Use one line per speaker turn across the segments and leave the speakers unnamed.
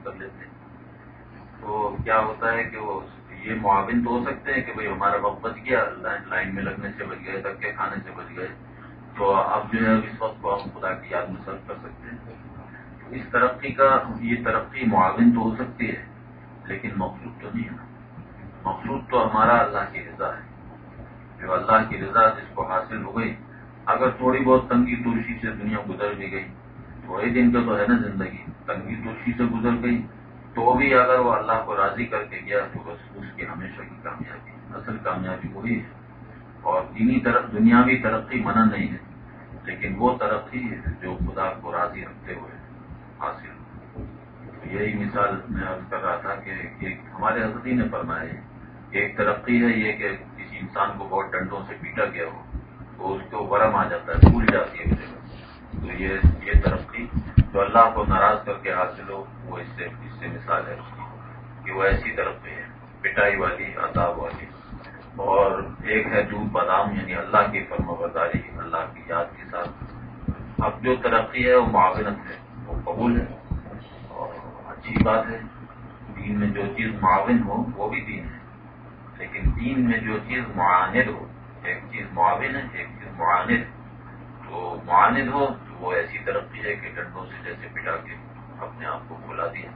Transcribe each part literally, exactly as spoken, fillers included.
کر لیتے ہیں. تو کیا ہوتا ہے کہ وہ یہ معاون تو ہو سکتے ہیں کہ بھئی ہمارا وقت بچ گیا، لائن میں لگنے سے بچ گئے، دھکے کھانے سے بچ گئے، تو اب جو ہے اس وقت کو ہم خدا کی یاد میں صرف کر سکتے ہیں. اس ترقی کا یہ ترقی معاون تو ہو سکتی ہے لیکن مقصود تو نہیں ہے. مقصود تو ہمارا اللہ کی رضا ہے. جو اللہ کی رضا جس کو حاصل ہو گئی، اگر تھوڑی بہت تنگی توشی سے دنیا گزر بھی گئی، تھوڑے دن کا تو ہے نا زندگی، تنگی توشی سے گزر گئی تو بھی اگر وہ اللہ کو راضی کر کے گیا تو بس اس کی ہمیشہ کی کامیابی، اصل کامیابی وہی ہے. اور دینی طرف دنیاوی ترقی منع نہیں ہے، لیکن وہ ترقی جو خدا کو راضی رکھتے ہوئے حاصل. یہی مثال میں عرض کر رہا تھا کہ ایک ہمارے حضرت نے فرمایا ہے کہ ایک ترقی ہے یہ کہ کسی انسان کو بہت ڈنڈوں سے پیٹا گیا ہو تو اس کو ورم آ جاتا ہے، بھول جاتی ہے جگہ. تو یہ یہ ترقی جو اللہ کو ناراض کر کے حاصل ہو وہ اس سے اس سے مثال ہے اس کی کہ وہ ایسی ترقی ہے پٹائی والی، عذاب والی. اور ایک ہے دودھ بادام، یعنی اللہ کی فرمانبرداری، اللہ کی یاد کے ساتھ. اب جو ترقی ہے وہ معاونت ہے، وہ قبول ہے اور اچھی بات ہے. دین میں جو چیز معاون ہو وہ بھی دین ہے، لیکن دین میں جو چیز معاند ہو، ایک چیز معاون ہے ایک چیز معاند. تو معاند ہو تو وہ ایسی ترقی ہے کہ ڈنڈوں سے جیسے پٹا کے اپنے آپ کو کھلا دیا.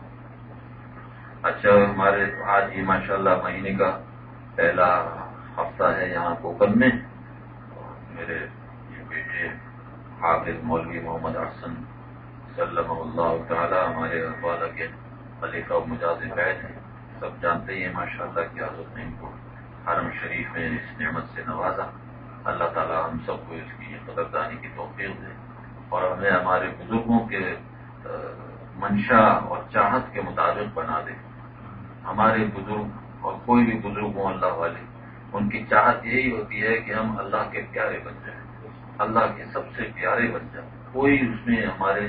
اچھا، ہمارے آج ہی ماشاء اللہ مہینے کا پہلا ہفتہ ہے یہاں کوکن میں. میرے یہ بیٹے حافظ مولوی محمد حسن سلم اللہ تعالی ہمارے والا کے خلیفہ و مجاز بیت ہیں. سب جانتے ہی ہیں ماشاء اللہ کہ حضرت نے ان کو حرم شریف میں اس نعمت سے نوازا. اللہ تعالی ہم سب کو اس کی قدردانی کی توفیق دے اور ہمیں ہمارے بزرگوں کے منشا اور چاہت کے مطابق بنا دے. ہمارے بزرگ اور کوئی بھی بزرگ ہوں اللہ والے، ان کی چاہت یہی ہوتی ہے کہ ہم اللہ کے پیارے بن جائیں، اللہ کے سب سے پیارے بن جائیں. کوئی اس میں ہمارے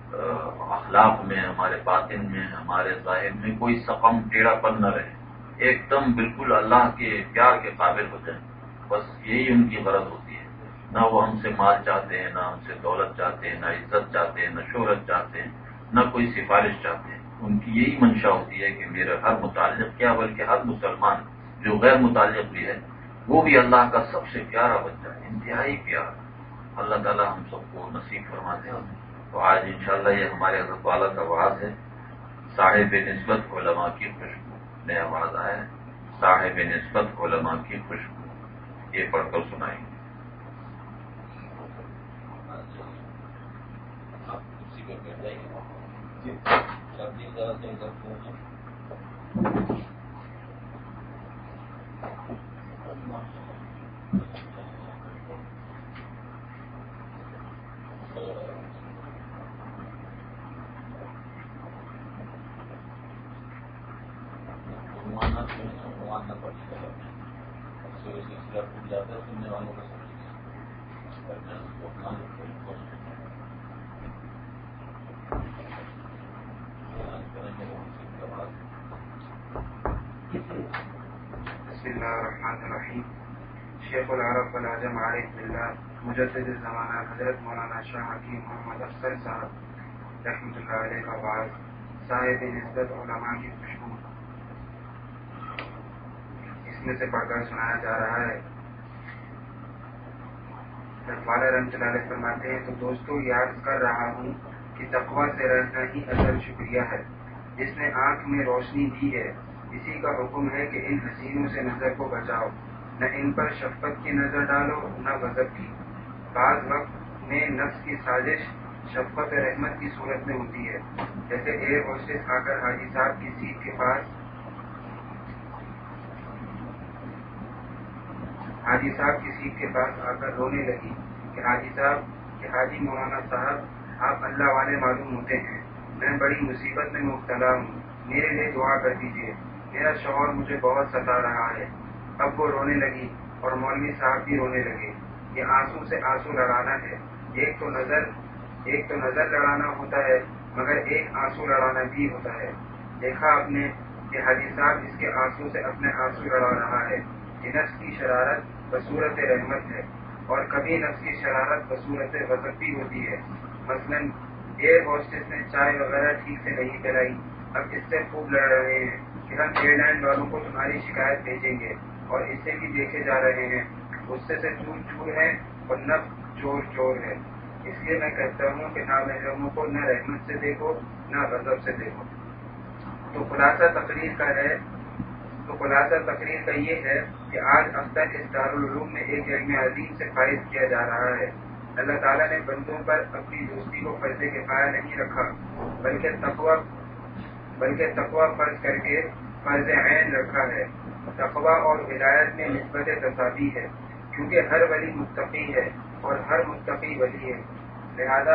اخلاق میں، ہمارے باطن میں، ہمارے ظاہر میں کوئی سقم ٹیڑھا پن نہ رہے، ایک دم بالکل اللہ کے پیار کے قابل ہو جائیں. بس یہی ان کی غرض ہوتی ہے. نہ وہ ہم سے مال چاہتے ہیں، نہ ہم سے دولت چاہتے ہیں، نہ عزت چاہتے ہیں، نہ شہرت چاہتے ہیں، نہ کوئی سفارش چاہتے ہیں. ان کی یہی منشا ہوتی ہے کہ میرا ہر متعلق کیا بلکہ ہر مسلمان جو غیر متعلق بھی ہے وہ بھی اللہ کا سب سے پیارا بن جائے، انتہائی پیارا. اللہ تعالی ہم سب کو نصیب فرما دے. تو آج انشاءاللہ یہ ہمارے حضرت والا کا واز ہے، صاحب نسبت علماء کی خوشبو. نیا واز آیا ہے، صاحب نسبت علماء کی خوشبو. یہ پڑھ کر سنائیں گے. جاتا ہے سننے والوں کو
بسم اللہ الرحمن الرحیم. شیخ العرب والعجم عارف باللہ مجدد الزمانہ حضرت مولانا شاہ حکیم محمد افضل صاحب رحمۃ اللہ علیہ کا باز صاحب نسبت علماء کی خوشبو اس میں سے پڑھ کر سنایا جا رہا ہے. والا رحمۃ اللہ علیہ فرماتے ہیں تو دوستو یاد کر رہا ہوں کہ تقویٰ سے رہنا ہی اصل شکریہ ہے. جس نے آنکھ میں روشنی دی ہے اسی کا حکم ہے کہ ان حسینوں سے نظر کو بچاؤ، نہ ان پر شفقت کی نظر ڈالو نہ غضب کی. بعض وقت میں نفس کی سازش شفقت رحمت کی صورت میں ہوتی ہے. جیسے ایئر ہوسٹس آ کر حاجی صاحب کی سیٹ کے پاس حاجی صاحب کی سیٹ کے پاس آ کر رونے لگی کہ حاجی صاحب کہ حاجی مولانا صاحب آپ اللہ والے معلوم ہوتے ہیں، میں بڑی مصیبت میں مبتلا ہوں، میرے لیے دعا کر دیجیے، میرا شوہر مجھے بہت ستا رہا ہے. اب وہ رونے لگی اور مولوی صاحب بھی رونے لگے. یہ آنسو سے آنسو لڑانا ہے. ایک تو نظر ایک تو نظر لڑانا ہوتا ہے مگر ایک آنسو لڑانا بھی ہوتا ہے. دیکھا آپ نے کہ حاجی صاحب اس کے آنسو سے اپنے آنسو لڑا رہا ہے. یہ نفس کی شرارت بصورت رحمت ہے اور کبھی نفس کی شرارت بصورت غضب بھی ہوتی ہے. مثلاً ایئر ہوسٹس نے چائے وغیرہ ٹھیک سے نہیں پلائی اب اس سے خوب لڑ رہے ہیں کہ ہم ایئر لائن والوں کو تمہاری شکایت بھیجیں گے، اور اسے بھی دیکھے جا رہے ہیں، غصے سے چور چور ہے اور نفس چور چور ہے۔ اس لیے میں کہتا ہوں کہ نامحرموں کو نہ رحمت سے دیکھو نہ غضب سے دیکھو۔ تو خلاصہ تقریر کا ہے تو خلاصہ تقریر کا یہ ہے کہ آج اب تک اس دارالعلوم میں ایک علم عظیم سے فائز کیا جا رہا ہے۔ اللہ تعالیٰ نے بندوں پر اپنی دوستی کو فرض کفایہ نہیں رکھا، بلکہ تقوی بلکہ تقوی فرض کر کے فرض عین رکھا ہے۔ تقوی اور ولایت میں نسبت تساوی ہے، کیونکہ ہر ولی متقی ہے اور ہر متقی ولی ہے، لہذا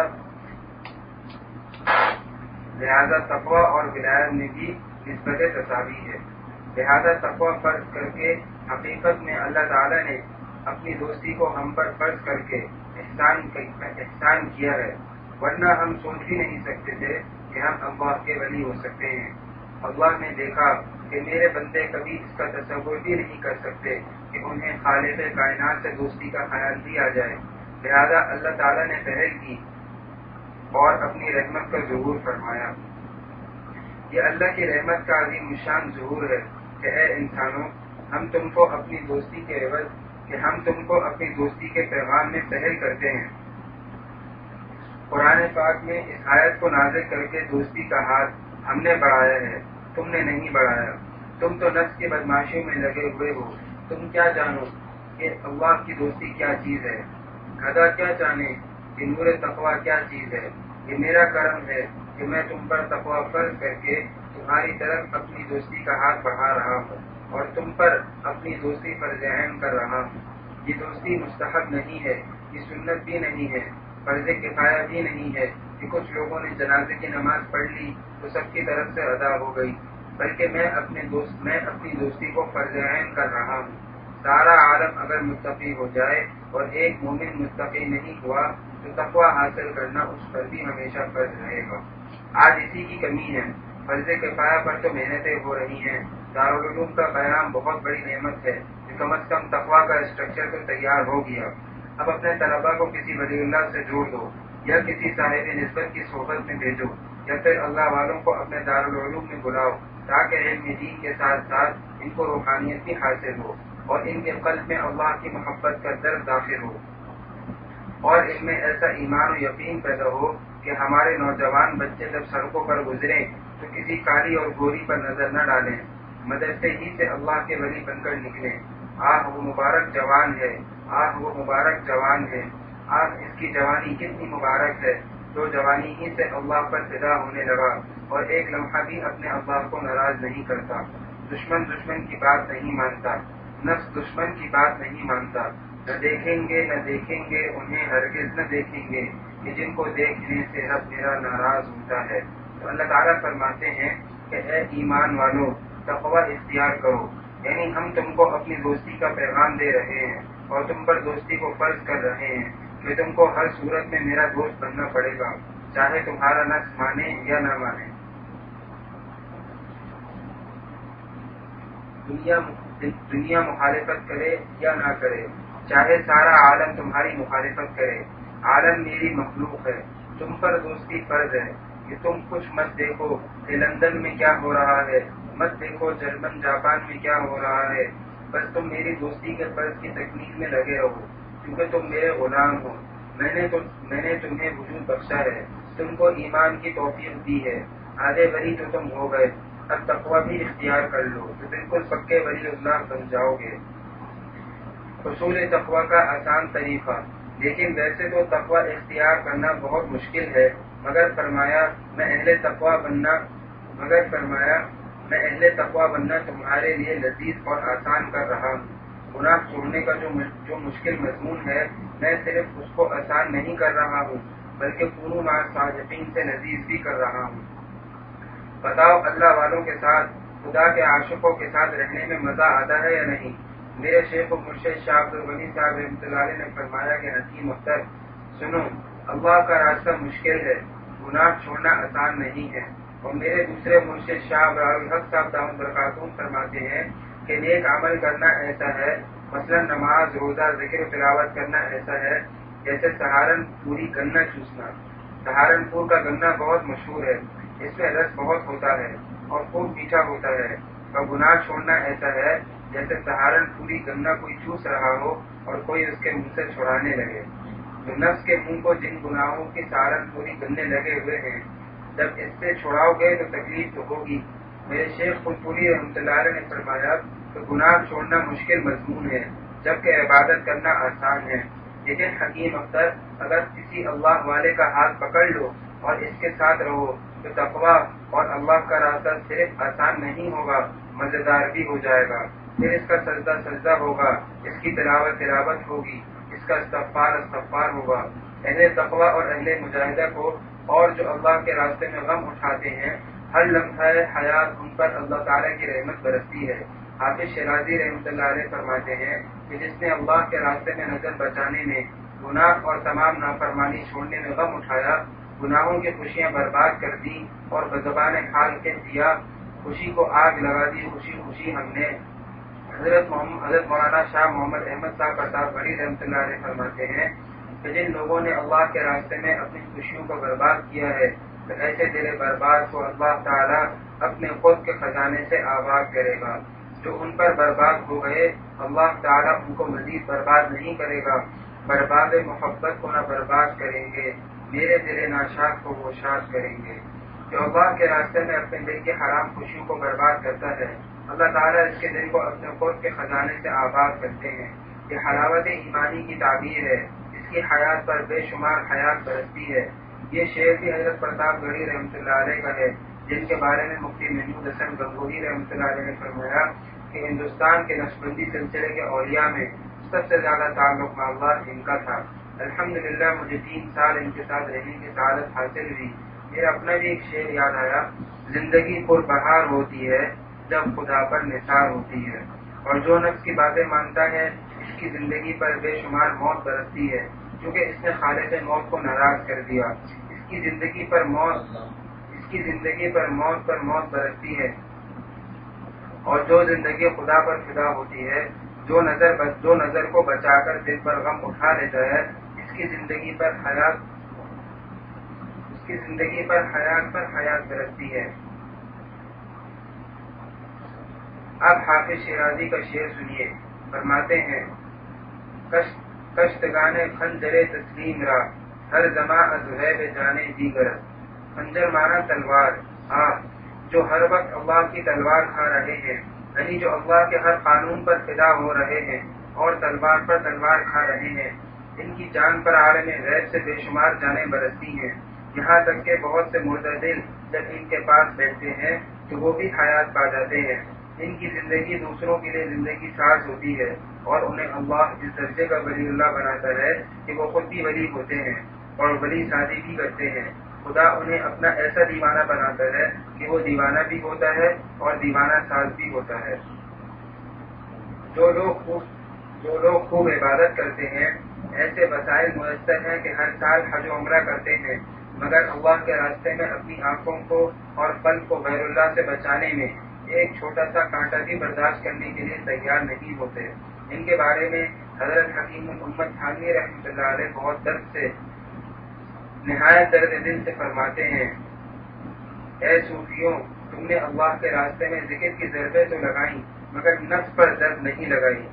لہذا تقوی اور ولایت میں بھی نسبت تساوی ہے۔ لہذا تقوی فرض کر کے حقیقت میں اللہ تعالیٰ نے اپنی دوستی کو ہم پر فرض کر کے احسان احسان کیا ہے، ورنہ ہم سوچ بھی نہیں سکتے تھے کہ ہم اللہ کے ولی ہو سکتے ہیں۔ اللہ نے دیکھا کہ میرے بندے کبھی اس کا تصور بھی نہیں کر سکتے کہ انہیں خالق کائنات سے دوستی کا خیال بھی آ جائے، لہذا اللہ تعالیٰ نے پہل کی اور اپنی رحمت کا ظہور فرمایا۔ یہ اللہ کی رحمت کا عظیم الشان ظہور ہے کہ اے انسانوں، ہم تم کو اپنی دوستی کے عوض کہ ہم تم کو اپنی دوستی کے پیغام میں پہل کرتے ہیں۔ قرآن پاک میں اس آیت کو نازل کر کے دوستی کا ہاتھ ہم نے بڑھایا ہے، تم نے نہیں بڑھایا۔ تم تو نفس کی بدماشیوں میں لگے ہوئے ہو، تم کیا جانو کہ اللہ کی دوستی کیا چیز ہے؟ گدھا کیا جانے کہ نور تقوی کیا چیز ہے؟ یہ میرا کرم ہے کہ میں تم پر تقوی فرض کر کے تمہاری طرف اپنی دوستی کا ہاتھ بڑھا رہا ہوں اور تم پر اپنی دوستی فرض عین کر رہا ہوں۔ یہ دوستی مستحب نہیں ہے، یہ سنت بھی نہیں ہے، فرض کفایہ بھی نہیں ہے کہ کچھ لوگوں نے جنازے کی نماز پڑھ لی تو سب کی طرف سے ادا ہو گئی، بلکہ میں اپنے دوست میں اپنی دوستی کو فرض عین کر رہا ہوں۔ سارا عالم اگر متقی ہو جائے اور ایک مومن متقی نہیں ہوا تو تقوی حاصل کرنا اس پر بھی ہمیشہ فرض رہے گا۔ آج اسی کی کمی ہے، فرض کفایہ پر تو محنتیں ہو رہی ہیں۔ دارالعلوم کا قیام بہت بڑی نعمت ہے کہ کم از کم تقوی کا اسٹرکچر تو تیار ہو گیا۔ اب اپنے طلباء کو کسی ولی اللہ سے جوڑ دو یا کسی صاحب نسبت کی صحبت میں بھیجو یا پھر اللہ والوں کو اپنے دارالعلوم میں بلاؤ تاکہ علم دین کے ساتھ ساتھ ان کو روحانیت بھی حاصل ہو اور ان کے قلب میں اللہ کی محبت کا درد داخل ہو اور ان میں ایسا ایمان و یقین پیدا ہو کہ ہمارے نوجوان بچے جب سڑکوں پر گزریں تو کسی کالی اور گوری پر نظر نہ ڈالیں، مدرسے ہی سے اللہ کے ولی بن کر نکلیں۔ آہ وہ مبارک جوان ہے، آہ وہ مبارک جوان ہے، آہ اس کی جوانی کتنی مبارک ہے جو جوانی ہی سے اللہ پر فدا ہونے لگا اور ایک لمحہ بھی اپنے اللہ کو ناراض نہیں کرتا۔ دشمن دشمن کی بات نہیں مانتا، نفس دشمن کی بات نہیں مانتا۔ نہ دیکھیں گے نہ دیکھیں گے انہیں ہرگز نہ دیکھیں گے کہ جن کو دیکھنے سے رب میرا ناراض ہوتا ہے۔ تو اللہ تعالیٰ فرماتے ہیں کہ اے ایمان والو تقوی اختیار کرو، یعنی ہم تم کو اپنی دوستی کا پیغام دے رہے ہیں اور تم پر دوستی کو فرض کر رہے ہیں کہ تم کو ہر صورت میں میرا دوست بننا پڑے گا، چاہے تمہارا نفس مانے یا نہ مانے۔ دنیا دنیا مخالفت کرے یا نہ کرے، چاہے سارا عالم تمہاری مخالفت کرے، عالم میری مخلوق ہے، تم پر دوستی فرض ہے کہ تم کچھ مت دیکھو کہ لندن میں کیا ہو رہا ہے، مت دیکھو جرمن جاپان میں کیا ہو رہا ہے، بس تم میری دوستی کے فرض کی تکمیل میں لگے رہو کیونکہ تم میرے غلام ہو۔ میں نے تو میں نے تمہیں وجود بخشا ہے، تم کو ایمان کی توفیق دی ہے، آدھے ولی تو تم ہو گئے، اب تقوی بھی اختیار کر لو تو بالکل پکے ولی اللہ بن جاؤ گے۔ حصول تقوی کا آسان طریقہ، لیکن ویسے تو تقوی اختیار کرنا بہت مشکل ہے، مگر فرمایا میں اہل تقوی بننا مگر فرمایا میں اہل تقوی بننا تمہارے لیے لذیذ اور آسان کر رہا ہوں۔ گناہ چھوڑنے کا جو جو مشکل مضمون ہے میں صرف اس کو آسان نہیں کر رہا ہوں بلکہ کونوا مع الصادقین سے لذیذ بھی کر رہا ہوں۔ بتاؤ اللہ والوں کے ساتھ خدا کے عاشقوں کے ساتھ رہنے میں مزہ آتا ہے یا نہیں؟ میرے شیخ و مرشد شاہ عبد الغنی صاحب رحمۃ اللہ علیہ نے فرمایا کہ حکیم اختر سنو، اللہ کا راستہ مشکل ہے، گناہ چھوڑنا آسان نہیں ہے، اور میرے دوسرے مرشد شاہ ابرار الحق صاحب دامت برکاتہم فرماتے ہیں کہ نیک عمل کرنا ایسا ہے، مثلا نماز روزہ ذکر و تلاوت کرنا ایسا ہے جیسے سہارن پوری گنا چوسنا۔ سہارنپور کا گنا بہت مشہور ہے، اس میں رس بہت ہوتا ہے اور خوب میٹھا ہوتا ہے، اور گناہ چھوڑنا ایسا ہے جیسے سہارنپوری گنگا کوئی چوس رہا ہو اور کوئی اس کے منہ سے چھڑانے لگے۔ جو نفس کے منہ کو جن گناہوں کی سہارنپوری گننے لگے ہوئے ہیں، جب اس سے چھڑاؤ گے تو تکلیف تو ہوگی۔ میرے شیخ پھولپوری رحمۃ اللہ علیہ نے فرمایا کہ گناہ چھوڑنا مشکل مضمون ہے جبکہ عبادت کرنا آسان ہے، لیکن حکیم اختر اگر کسی اللہ والے کا ہاتھ پکڑ لو اور اس کے ساتھ رہو تو تقویٰ اور اللہ کا راستہ صرف آسان نہیں ہوگا، مزیدار بھی ہو جائے گا۔ پھر اس کا سجدہ سجدہ ہوگا، اس کی تلاوت تلاوت ہوگی، اس کا استغفار استغفار ہوگا۔ اہل تقویٰ اور اہل مجاہدہ کو اور جو اللہ کے راستے میں غم اٹھاتے ہیں، ہر لمحہ حیات ان پر اللہ تعالیٰ کی رحمت برستی ہے۔ حافظ شیرازی رحمۃ اللہ علیہ فرماتے ہیں کہ جس نے اللہ کے راستے میں نظر بچانے میں، گناہ اور تمام نافرمانی چھوڑنے میں غم اٹھایا، گناہوں کی خوشیاں برباد کر دی اور بزبان حال کہہ دیا، خوشی کو آگ لگا دی، خوشی خوشی ہم نے۔ حضرت محمد حضرت مولانا شاہ محمد احمد صاحب پرتاپ گڑھی رحمۃ اللہ علیہ فرماتے ہیں کہ جن لوگوں نے اللہ کے راستے میں اپنی خوشیوں کو برباد کیا ہے، تو ایسے دل برباد کو اللہ تعالیٰ اپنے خود کے خزانے سے آباد کرے گا۔ جو ان پر برباد ہو گئے، اللہ تعالیٰ ان کو مزید برباد نہیں کرے گا، برباد محبت کو نہ برباد کریں گے، میرے دل ناشاد کو وہ شاد کریں گے۔ جو اللہ کے راستے میں اپنے دل کے حرام خوشیوں کو برباد کرتا ہے، اللہ تعالیٰ اس کے دل کو اپنے خود کے خزانے سے آباد کرتے ہیں۔ یہ حلاوت ایمانی کی تعبیر ہے، اس کی حیات پر بے شمار حیات برستی ہے۔ یہ شعر بھی حضرت پرتاپ گڑھی رحمۃ اللہ علیہ کا ہے، جن کے بارے میں مفتی محمود حسن گنگوہی رحمۃ اللہ علیہ نے فرمایا کہ ہندوستان کے نقشبندی سلسلے کے اولیاء میں سب سے زیادہ تعلق مع اللہ ان کا تھا۔ الحمدللہ مجھے تین سال ان کے ساتھ رہنے کی سعادت حاصل ہوئی۔ میرا اپنا بھی ایک شعر یاد آیا، زندگی پر بہار ہوتی ہے جب خدا پر نثار ہوتی ہے، اور جو نفس کی باتیں مانتا ہے اس کی زندگی پر بے شمار موت برستی ہے، کیونکہ اس نے خالق موت کو ناراض کر دیا۔ اس کی زندگی پر موت اس کی زندگی پر موت پر موت برستی ہے، اور جو زندگی خدا پر فدا ہوتی ہے، جو نظر جو نظر کو بچا کر دل پر غم اٹھا لیتا ہے، اس کی زندگی پر حیات اس کی زندگی پر حیات پر حیات برستی ہے۔ اب حافظ شیرازی کا شعر سنیے، فرماتے ہیں کشتگانے خنجر تسلیم را ہر زماں از غیب جانے دیگر۔ خنجر مانا تلوار، آہ جو ہر وقت اللہ کی تلوار کھا رہے ہیں، یعنی جو اللہ کے ہر قانون پر فدا ہو رہے ہیں اور تلوار پر تلوار کھا رہے ہیں، ان کی جان پر عالم غیب سے بے شمار جانیں برستی ہیں، یہاں تک کہ بہت سے مردہ دل جب ان کے پاس بیٹھتے ہیں تو وہ بھی حیات پا جاتے ہیں۔ ان کی زندگی دوسروں کے لیے زندگی ساز ہوتی ہے، اور انہیں اللہ اس درجے کا ولی اللہ بناتا ہے کہ وہ خود بھی ولی ہوتے ہیں اور ولی شادی بھی کرتے ہیں۔ خدا انہیں اپنا ایسا دیوانہ بناتا ہے کہ وہ دیوانہ بھی ہوتا ہے اور دیوانہ ساز بھی ہوتا ہے۔ جو لوگ خوب جو لوگ خوب عبادت کرتے ہیں، ایسے وسائل میسر ہیں کہ ہر سال حج و عمرہ کرتے ہیں، مگر اللہ کے راستے میں اپنی آنکھوں کو اور قلب کو غیر اللہ سے بچانے میں ایک چھوٹا سا کانٹا بھی برداشت کرنے کے لیے تیار نہیں ہوتے۔ ان کے بارے میں حضرت حکیم الامت تھانوی رحمۃ اللہ علیہ بہت درد سے نہایت درد دل سے فرماتے ہیں، اے صوفیوں، تم نے اللہ کے راستے میں ذکر کی ضربیں تو لگائیں مگر نفس پر درد نہیں لگائی۔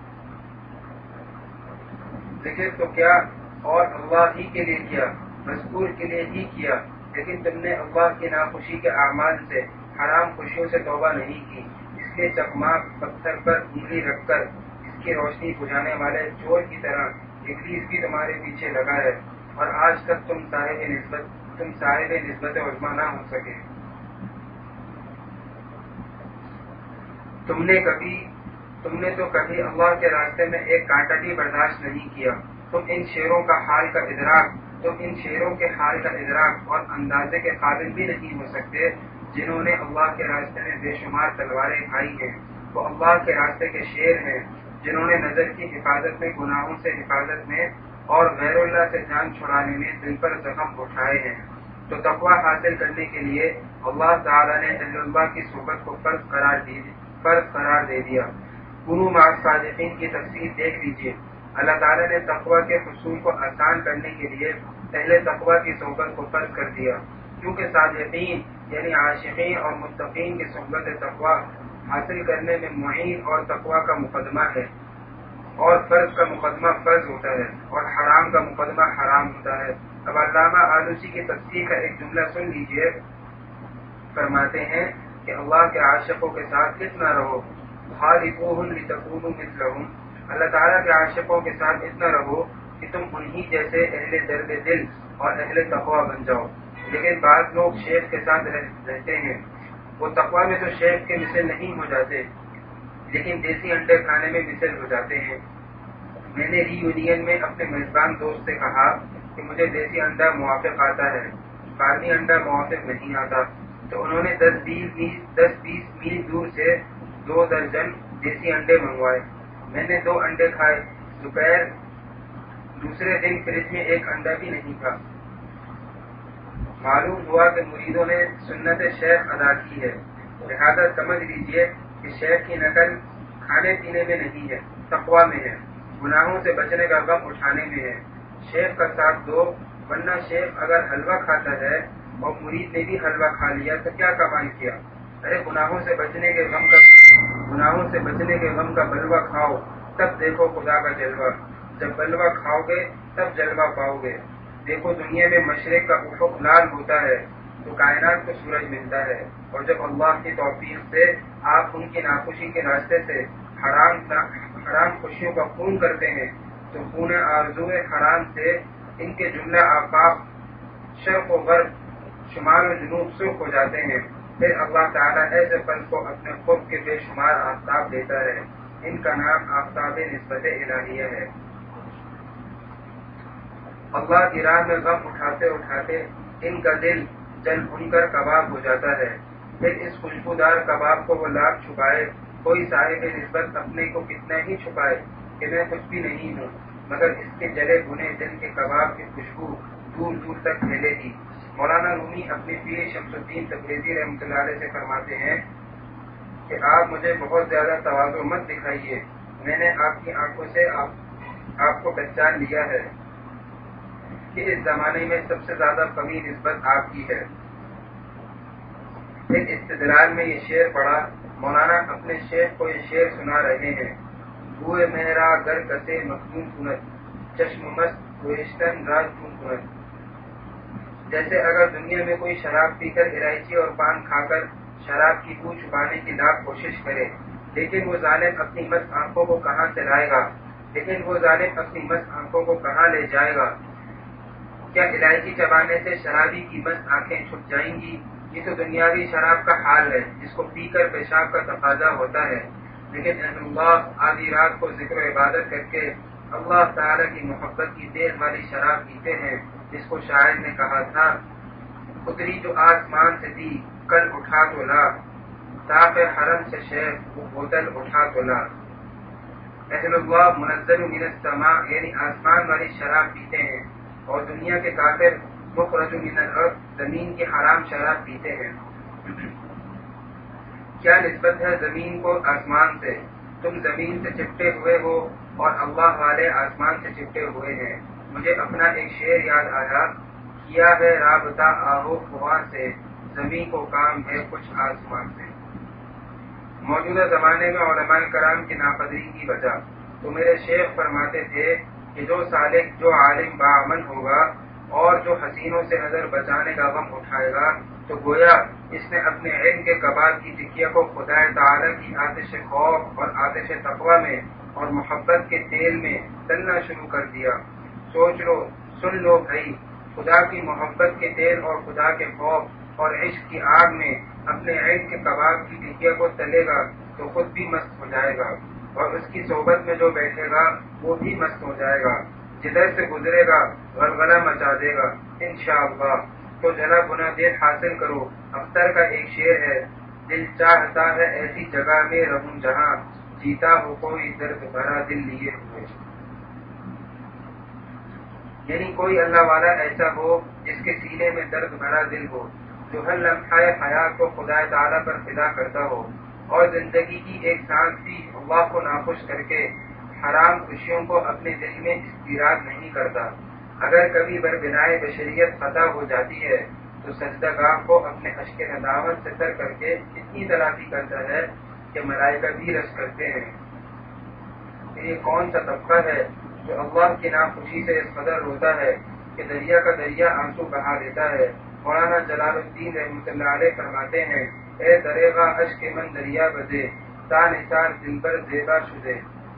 ذکر تو کیا اور اللہ ہی کے لیے کیا، مذکور کے لیے ہی کیا، لیکن تم نے اللہ کی ناخوشی کے اعمال سے، حرام خوشیوں سے توبہ نہیں کی۔ اس لیے چکماق پتھر پر انگلی رکھ کر اس کی روشنی بجھانے والے چور کی طرح ابلیس بھی تمہارے پیچھے لگا ہے، اور آج تک تم صاحب نسبت تم صاحب نسبت عظما نہ ہو سکے۔ تم نے کبھی تم نے تو کبھی اللہ کے راستے میں ایک کانٹا بھی برداشت نہیں کیا۔ تم ان شیروں کا حال کا ادراک تم ان شیروں کے حال کا ادراک اور اندازے کے قابل بھی نہیں ہو سکتے جنہوں نے اللہ کے راستے میں بے شمار تلواریں کھائی ہیں۔ وہ اللہ کے راستے کے شیر ہیں جنہوں نے نظر کی حفاظت میں، گناہوں سے حفاظت میں اور غیر اللہ سے جان چھڑانے میں دل پر زخم اٹھائے ہیں۔ تو تقویٰ حاصل کرنے کے لیے اللہ تعالیٰ نے اہل اللہ کی صحبت کو فرض قرار دی فرض قرار دے دیا۔ کنوا مع الصادقین کی تفسیر دیکھ لیجیے۔ اللہ تعالیٰ نے تقویٰ کے حصول کو آسان کرنے کے لیے اہل تقویٰ کی صحبت کو فرض کر دیا۔ کیونکہ صادقین یعنی عاشقین اور متقین کی صحبت تقوی حاصل کرنے میں معین اور تقوی کا مقدمہ ہے، اور فرض کا مقدمہ فرض ہوتا ہے اور حرام کا مقدمہ حرام ہوتا ہے۔ اب علامہ آلوسی کی تفسیر کا ایک جملہ سن لیجئے، فرماتے ہیں کہ اللہ کے عاشقوں کے ساتھ اتنا رہو، خالقوہم لتکونوا مثلہم، اللہ تعالیٰ کے عاشقوں کے ساتھ اتنا رہو کہ تم انہی جیسے اہل درد دل اور اہل تقوی بن جاؤ۔ لیکن بعض لوگ شیخ کے ساتھ رہتے ہیں، وہ تقوی میں تو شیخ کے مثل نہیں ہو جاتے لیکن دیسی انڈے کھانے میں مثل ہو جاتے ہیں۔ میں نے ری یونین میں اپنے میزبان دوست سے کہا کہ مجھے دیسی انڈا موافق آتا ہے، فارمی انڈا موافق نہیں آتا، تو انہوں نے دس بیس دس بیس میل دور سے دو درجن دیسی انڈے منگوائے۔ میں نے دو انڈے کھائے، دوپہر دوسرے دن فریج میں ایک انڈا بھی نہیں تھا۔ معلوم ہوا کہ مریدوں نے سنت شیخ ادا کی ہے، لہذا سمجھ لیجئے کہ شیخ کی نقل کھانے پینے میں نہیں ہے، تقوی میں ہے، گناہوں سے بچنے کا غم اٹھانے میں ہے۔ شیخ کا ساتھ دو، ورنہ شیخ اگر حلوہ کھاتا ہے اور مرید نے بھی حلوہ کھا لیا تو کیا کمائی کیا؟ ارے گناہوں سے بچنے کے غم کا گناہوں سے بچنے کے غم کا بلوہ کھاؤ، تب دیکھو خدا کا جلوہ، جب بلوہ کھاؤ گے تب جلوہ پاؤ گے۔ دیکھو دنیا میں مشرق کا افق لال ہوتا ہے تو کائنات کو سورج ملتا ہے، اور جب اللہ کی توفیق سے آپ ان کی ناخوشی کے راستے سے حرام حرام خوشیوں کا خون کرتے ہیں تو خون آرزو حرام سے ان کے جملہ آفاق شرق و غرب شمال و جنوب سرخ ہو جاتے ہیں۔ پھر اللہ تعالیٰ ایسے پن کو اپنے خود کے بے شمار آفتاب دیتا ہے، ان کا نام آفتاب نسبت الہیہ ہے۔ اللہ کی راہ میں غم اٹھاتے اٹھاتے ان کا دل جل بھن کر کباب ہو جاتا ہے، پھر اس خوشبودار کباب کو وہ لاکھ چھپائے، کوئی صاحب نسبت اپنے کو کتنا ہی چھپائے کہ میں کچھ بھی نہیں ہوں، مگر اس کے جلے بھنے دل کے کباب کی خوشبو دور دور تک پھیلے گی۔ مولانا رومی اپنے پیر شمس الدین تبریزی رحمۃ اللہ علیہ سے فرماتے ہیں کہ آپ مجھے بہت زیادہ تواضع مت دکھائیے، میں نے آپ کی آنکھوں سے آپ آپ کو پہچان لیا ہے کہ اس زمانے میں سب سے زیادہ کمی نسبت آپ کی ہے۔ ایک استدلال میں یہ شعر پڑھا، مولانا اپنے شیخ کو یہ شعر سنا رہے ہیں: ہوئے مہرا گر کسے مخدوم کنت، چشم مست ہوئشتن راج کیوں کنت۔ جیسے اگر دنیا میں کوئی شراب پی کر الائچی اور پان کھا کر شراب کی بو چھپانے کی لاکھ کوشش کرے، لیکن وہ ظالم اپنی مست آنکھوں کو کہاں سے لائے گا لیکن وہ ظالم اپنی مست آنکھوں کو کہاں لے جائے گا؟ کیا الائچی چبانے سے شرابی کی مست آنکھیں چھپ جائیں گی؟ یہ تو دنیاوی شراب کا حال ہے جس کو پی کر پیشاب کا تقاضا ہوتا ہے، لیکن اہل اللہ آدھی رات کو ذکر و عبادت کر کے اللہ تعالیٰ کی محبت کی تیز والی شراب پیتے ہیں، جس کو شاعر نے کہا تھا: اتری جو آسمان سے تھی کل اٹھا تو لا، طاق حرم سے شیخ وہ بوتل اٹھا تو لا۔ اہل اللہ منزل من السماء یعنی آسمان والی شراب پیتے ہیں، اور دنیا کے کافر مخرج من الارض زمین کی حرام شراب پیتے ہیں۔ کیا نسبت ہے زمین کو آسمان سے؟ تم زمین سے چپٹے ہوئے ہو اور اللہ والے آسمان سے چپٹے ہوئے ہیں۔ مجھے اپنا ایک شعر یاد آیا: کیا ہے رابطہ آہو خواں سے، زمین کو کام ہے کچھ آسمان سے۔ موجودہ زمانے میں علماء کرام کی ناقدری کی وجہ تو میرے شیخ فرماتے تھے کہ جو سالک جو عالم باعمل ہوگا اور جو حسینوں سے نظر بچانے کا غم اٹھائے گا تو گویا اس نے اپنے علم کے کباب کی ٹکیا کو خدا تعالی کی آتش خوف اور آتش تقوی میں اور محبت کے تیل میں تلنا شروع کر دیا۔ سوچ لو، سن لو بھائی، خدا کی محبت کے تیل اور خدا کے خوف اور عشق کی آگ میں اپنے علم کے کباب کی ٹکیا کو تلے گا تو خود بھی مست ہو جائے گا، اور اس کی صحبت میں جو بیٹھے گا وہ بھی مست ہو جائے گا، جدھر سے گزرے گا غلغلہ مچا دے گا انشاءاللہ۔ تو جلا گناہ دیر حاصل کرو۔ اختر کا ایک شعر ہے: دل چاہتا ہے ایسی جگہ میں رہوں جہاں جیتا ہو کوئی درد بھرا دل لیے ہوئے، یعنی کوئی اللہ والا ایسا ہو جس کے سینے میں درد بھرا دل ہو، جو ہر لمحہ حیات کو خدا تعالیٰ پر فدا کرتا ہو اور زندگی کی ایک سانس بھی اللہ کو ناخوش کر کے حرام خوشیوں کو اپنے دل میں استیراد نہیں کرتا۔ اگر کبھی بربنائے بشریت خطا ہو جاتی ہے تو سجدہ گاہ کو اپنے اشک ندامت سے تر کر کے اتنی تلافی کرتا ہے کہ ملائکہ بھی رش کرتے ہیں۔ یہ کون سا طبقہ ہے جو اللہ کی ناخوشی سے اس قدر روتا ہے کہ دریا کا دریا آنسو بہا دیتا ہے؟ مولانا جلال الدین رحمۃ اللہ علیہ فرماتے ہیں، اے دریغا اشک من دریا بدے تا نثار دل پر زیبا شدے،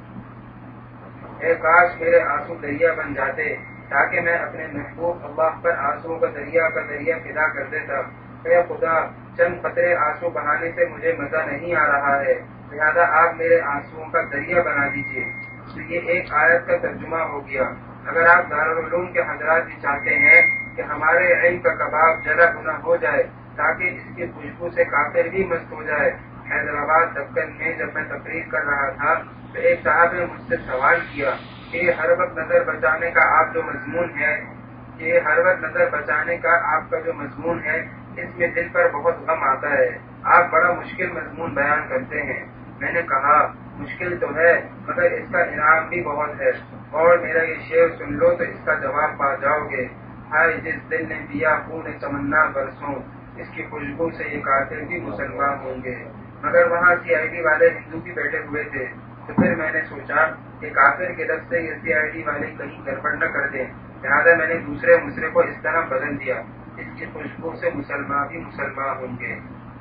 اے کاش میرے آنسو دریا بن جاتے تاکہ میں اپنے محبوب اللہ پر آنسو کا دریا کا دریا فدا کر دیتا۔ اے خدا، چند قطرے آنسو بہانے سے مجھے مزہ نہیں آ رہا ہے، لہذا آپ میرے آنسوؤں کا دریا بنا دیجیے۔ تو یہ ایک آیت کا ترجمہ ہو گیا۔ اگر آپ دارالعلوم کے حضرات بھی چاہتے ہیں کہ ہمارے علم کا کباب جلا بنا ہو جائے تاکہ اس کی خوشبو سے کافر بھی مست ہو جائے، حیدرآباد دکن میں جب میں تقریر کر رہا تھا تو ایک صاحب نے مجھ سے سوال کیا کہ ہر وقت نظر بچانے کا آپ جو مضمون ہے کہ ہر وقت نظر بچانے کا آپ کا جو مضمون ہے اس میں دل پر بہت غم آتا ہے، آپ بڑا مشکل مضمون بیان کرتے ہیں۔ میں نے کہا مشکل تو ہے مگر اس کا انعام بھی بہت ہے، اور میرا یہ شعر سن لو تو اس کا جواب پا جاؤ گے۔ ہائے جس دل نے پیا خون تمنا برسوں، اس کی خوشبو سے یہ کافر بھی مسلمان ہوں گے۔ مگر وہاں سی آئی ڈی والے ہندو بھی بیٹھے ہوئے تھے، تو پھر میں نے سوچا کہ کافر کے لفظ سے یہ سی آئی ڈی والے کہیں گڑبڑ نہ کر دیں، لہٰذا میں نے دوسرے مصرے کو اس طرح بدل دیا، اس کی خوشبو سے مسلمان بھی مسلمان ہوں گے،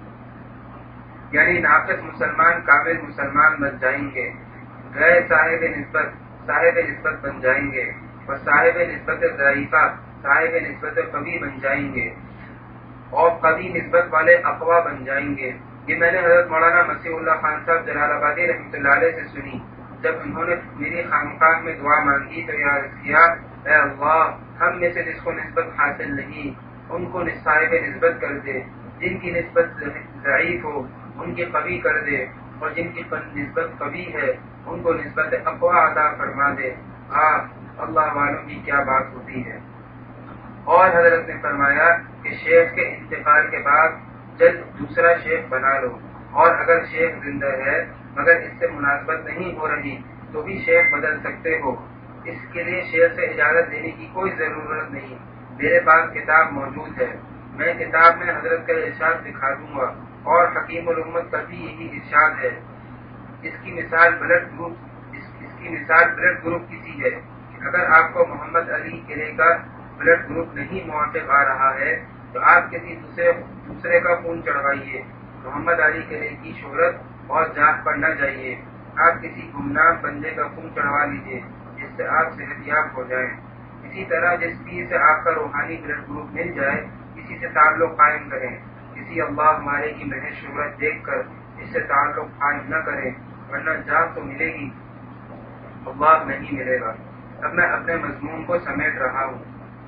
یعنی ناقص مسلمان کامل مسلمان بن جائیں گے، غیر صاحب نسبت صاحب نسبت بن جائیں گے، اور صاحب نسبت ضعیفہ صاحب نسبت قوی بن جائیں گے، اور قوی نسبت والے اقوا بن جائیں گے۔ یہ میں نے حضرت مولانا مسیح اللہ خان صاحب جلال آبادی رحمۃ اللہ علیہ سے سنی۔ جب انہوں نے میری خانقاہ میں دعا مانگی تو یاد کیا، اے اللہ، ہم میں سے جس کو نسبت حاصل نہیں ان کو صاحب نسبت کر دے، جن کی نسبت ضعیف ہو ان کی قوی کر دے، اور جن کی نسبت قوی ہے ان کو نسبت اقوا عطا فرما دے۔ آہ، اللہ والوں کی کیا بات ہوتی ہے۔ اور حضرت نے فرمایا کہ شیخ کے انتقال کے بعد جلد دوسرا شیخ بنا لو، اور اگر شیخ زندہ ہے مگر اس سے مناسبت نہیں ہو رہی تو بھی شیخ بدل سکتے ہو، اس کے لیے شیخ سے اجازت لینے کی کوئی ضرورت نہیں، میرے پاس کتاب موجود ہے، میں کتاب میں حضرت کا ارشاد دکھا دوں گا، اور حکیم الامت کا بھی یہی ارشاد ہے۔ اس کی مثال بلڈ گروپ اس, اس کی مثال بلڈ گروپ کسی ہے کہ اگر آپ کو محمد علی قلعے کا بلڈ گروپ نہیں موافق آ رہا ہے تو آپ کسی دوسرے دوسرے کا خون چڑھوائیے، محمد علی قلعے کی شہرت اور جاہ پر نہ جائیے، آپ کسی گمنام بندے کا خون چڑھوا لیجیے جس سے آپ صحت یاب ہو جائیں۔ اسی طرح جس پیر سے آپ کا روحانی بلڈ گروپ مل جائے کسی سے تعلق قائم کریں، کسی اللہ ہمارے کی محض شہرت دیکھ کر اس سے تعلق قائم نہ کریں، ورنہ جان تو ملے گی، اللہ نہیں ملے گا۔ اب میں اپنے مضمون کو سمیٹ رہا ہوں۔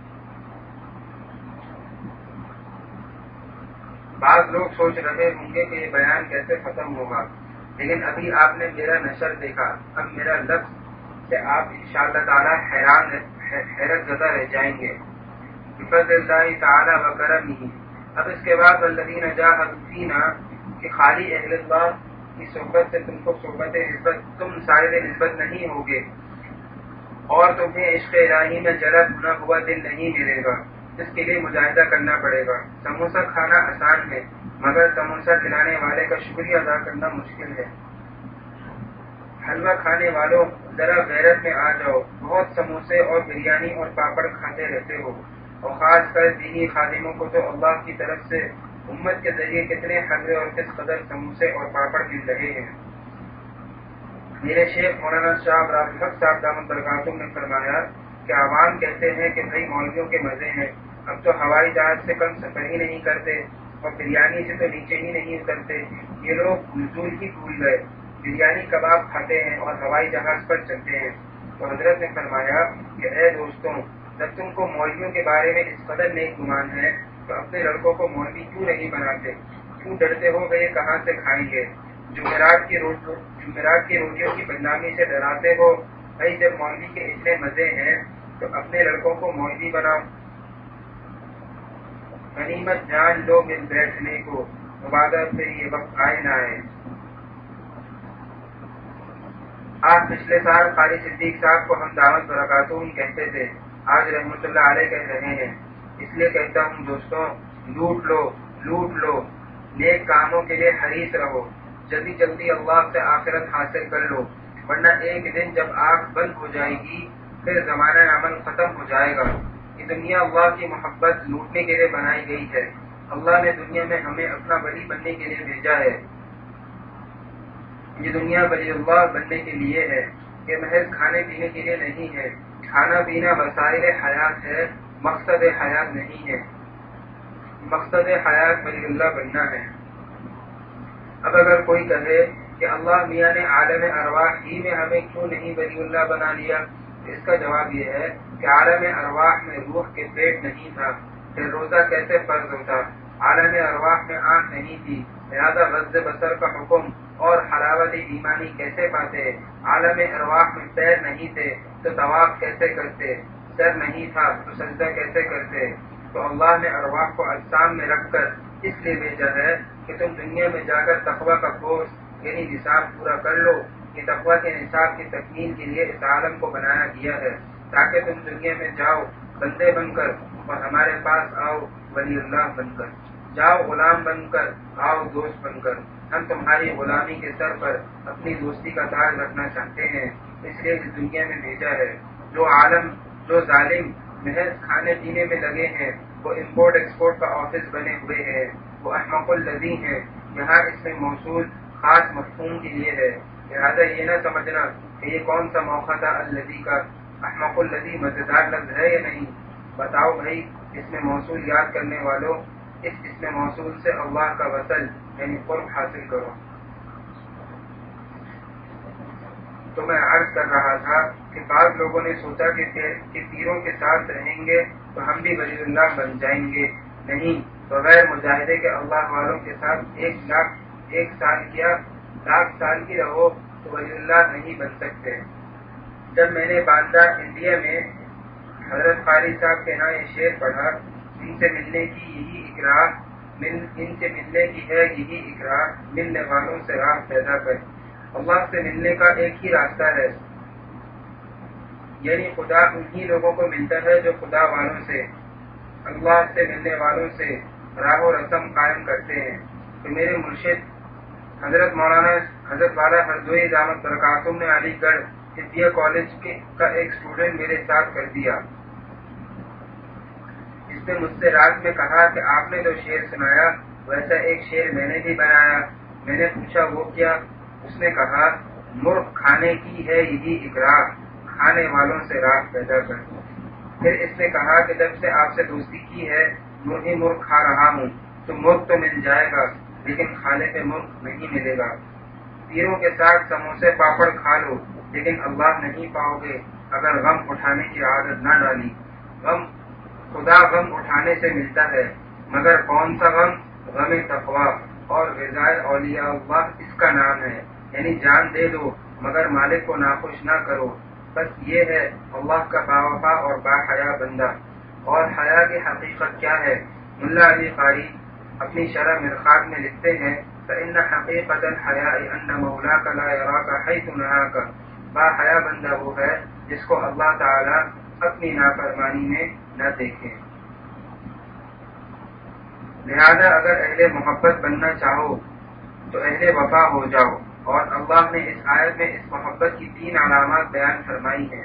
بعض لوگ سوچ رہے ہوں گے کہ یہ بیان کیسے ختم ہوگا، لیکن ابھی آپ نے میرا نشر دیکھا، اب میرا لفظ سے آپ انشاءاللہ تعالی حیران حیرت زدہ رہ جائیں گے۔ بفضل اللہ تعالی و کرمہ۔ اب اس کے بعد والذین جاہدوا فینا کہ خالی اہل اللہ کی صحبت سے تم کو صحبت نسبت تم صاحب نسبت نہیں ہوگے، اور تمہیں عشق الہی میں جلا بھنا ہوا دل نہیں ملے گا، اس کے لیے مجاہدہ کرنا پڑے گا۔ سموسہ کھانا آسان ہے مگر سموسہ کھلانے والے کا شکریہ ادا کرنا مشکل ہے۔ حلوہ کھانے والوں ذرا غیرت میں آ جاؤ، بہت سموسے اور بریانی اور پاپڑ کھاتے رہتے ہو، اور خاص کر دینی خادموں کو تو اللہ کی طرف سے امت کے ذریعے کتنے حلوے اور کس قدر سموسے اور پاپڑ مل رہے ہیں۔ میرے شیخ مولانا شاہ عبدالحق الحق صاحب دامت برکاتہم نے فرمایا کہ عوام کہتے ہیں کہ بھائی مولویوں کے مزے ہیں، اب تو ہوائی جہاز سے کم سفر ہی نہیں کرتے اور بریانی سے تو نیچے ہی نہیں اترتے، یہ لوگ نزول ہی بھول گئے، بریانی کباب کھاتے ہیں اور ہوائی جہاز پر چلتے ہیں۔ تو حضرت نے فرمایا کہ اے دوستوں، جب تم کو مولویوں کے بارے میں اس قدر نیک گمان ہے تو اپنے لڑکوں کو مولوی کیوں نہیں بناتے؟ کیوں ڈرتے ہو کہ یہ کہاں سے کھائیں گے؟ جمعرات کی روٹیوں جمعرات کی روٹیوں کی بدنامی سے ڈراتے ہو؟ بھائی جب مولوی کے اتنے مزے ہیں تو اپنے لڑکوں کو مولوی بناؤ۔ غنیمت جان لو مل بیٹھنے کو، مبادہ پھر یہ وقت آئے نہ آئے۔ آج پچھلے سال قاری صدیق صاحب کو ہم دعوت برکاتہم کہتے تھے، آج رحمت اللہ علیہ کہہ رہے ہیں، اس لیے کہتا ہوں دوستوں لوٹ لو لوٹ لو نیک کاموں کے لیے حریص رہو، جلدی جلدی اللہ سے آخرت حاصل کر لو، ورنہ ایک دن جب آنکھ بند ہو جائے گی پھر زمانہ عمل ختم ہو جائے گا۔ یہ دنیا اللہ کی محبت لوٹنے کے لیے بنائی گئی ہے۔ اللہ نے دنیا میں ہمیں اپنا ولی بننے کے لیے بھیجا ہے۔ یہ دنیا ولی اللہ بننے کے لیے ہے، یہ محض کھانے پینے کے لیے نہیں ہے۔ کھانا پینا وسائل حیات ہے، مقصد حیات نہیں ہے۔ مقصد حیات ولی اللہ بننا ہے۔ اب اگر کوئی کہے کہ اللہ میاں نے عالم ارواح ہی میں ہمیں کیوں نہیں ولی اللہ بنا لیا، تو اس کا جواب یہ ہے کہ عالم ارواح میں روح کے پیٹ نہیں تھا، پھر روزہ کیسے فرض ہوتا؟ عالم ارواح میں آنکھ نہیں تھی، لہذا غض بصر کا حکم اور حلاوت ایمانی کیسے پاتے؟ عالم ارواح میں پیر نہیں تھے تو طواف کیسے کرتے؟ سر نہیں تھا تو سجدہ کیسے کرتے؟ تو اللہ نے ارواح کو اجسام میں رکھ کر اس لیے بھیجا ہے کہ تم دنیا میں جا کر تقویٰ کا کورس یعنی نصاب پورا کر لو۔ یہ تقویٰ کے نصاب کی تکمیل کے لیے اس عالم کو بنایا گیا ہے، تاکہ تم دنیا میں جاؤ بندے بن کر اور ہمارے پاس آؤ ولی اللہ بن کر، جاؤ غلام بن کر آؤ دوست بن کر۔ ہم تمہاری غلامی کے سر پر اپنی دوستی کا تاج رکھنا چاہتے ہیں، اس لیے اس دنیا میں بھیجا ہے۔ جو عالم جو ظالم محض کھانے پینے میں لگے ہیں وہ امپورٹ ایکسپورٹ کا آفس بنے ہوئے ہیں، وہ احمق الذی ہیں۔ یہاں اس میں موصول خاص مفہوم کے لیے ہے، لہٰذا یہ نہ سمجھنا کہ یہ کون سا موقع تھا الذی کا۔ احمق الذی مزیدار لفظ ہے یا نہیں؟ بتاؤ بھائی، اس میں موصول یاد کرنے والوں، اس اس میں موصول سے اللہ کا وصل یعنی قرب حاصل کرو۔ تو میں عرض کر رہا تھا کہ بعض لوگوں نے سوچا کہ پیروں کے ساتھ رہیں گے تو ہم بھی ولی اللہ بن جائیں گے۔ نہیں، بغیر مجاہدے کے اللہ والوں کے ساتھ ایک لاکھ ایک سال کیا لاکھ سال کی رہو تو ولی اللہ نہیں بن سکتے۔ جب میں نے باندہ انڈیا میں حضرت قاری صاحب کے ہاں یہ شعر پڑھا، ان سے ملنے کی یہی اقرار ان سے ملنے کی ہے یہی اقرار، ملنے والوں سے راہ پیدا کر۔ اللہ سے ملنے کا ایک ہی راستہ ہے، یعنی خدا انہی لوگوں کو ملتا ہے جو خدا والوں سے، اللہ سے ملنے والوں سے راہ و رسم قائم کرتے ہیں۔ تو میرے مرشد حضرت مولانا حضرت والا ہردوئی دامت برکاتہم نے علی گڑھ طبیہ کالج کے کا ایک اسٹوڈنٹ میرے ساتھ کر دیا۔ اس نے مجھ سے رات میں کہا کہ آپ نے جو شعر سنایا ویسا ایک شعر میں نے بھی بنایا۔ میں نے پوچھا وہ کیا؟ اس نے کہا مرغ کھانے کی ہے یہی اقرار، کھانے والوں سے راہ پیدا کر۔ پھر اس نے کہا کہ جب سے آپ سے دوستی کی ہے مرغ ہی مرغ کھا رہا ہوں، تو مرغ تو مل جائے گا لیکن کھانے پہ مرغ نہیں ملے گا۔ پیروں کے ساتھ سموسے پاپڑ کھا لو لیکن اللہ نہیں پاؤ گے اگر غم اٹھانے کی عادت نہ ڈالی۔ غم خدا غم اٹھانے سے ملتا ہے، مگر کون سا غم؟ غم تقویٰ، اور غذائے اولیاء اللہ اس کا نام ہے، یعنی جان دے دو مگر مالک کو ناخوش نہ کرو۔ بس یہ ہے اللہ کا باوفا اور با حیا بندہ۔ اور حیا کی حقیقت کیا ہے؟ ملا علی قاری اپنی شرح مرخات میں لکھتے ہیں فإن حقیقت الحیاء ان مولاک لا یراک حیث نہاک۔ با حیا بندہ وہ ہے جس کو اللہ تعالی اپنی نافرمانی میں نہ دیکھے۔ لہذا اگر اہل محبت بننا چاہو تو اہل وفا ہو جاؤ، اور اللہ نے اس آیت میں اس محبت کی تین علامات بیان فرمائی ہیں۔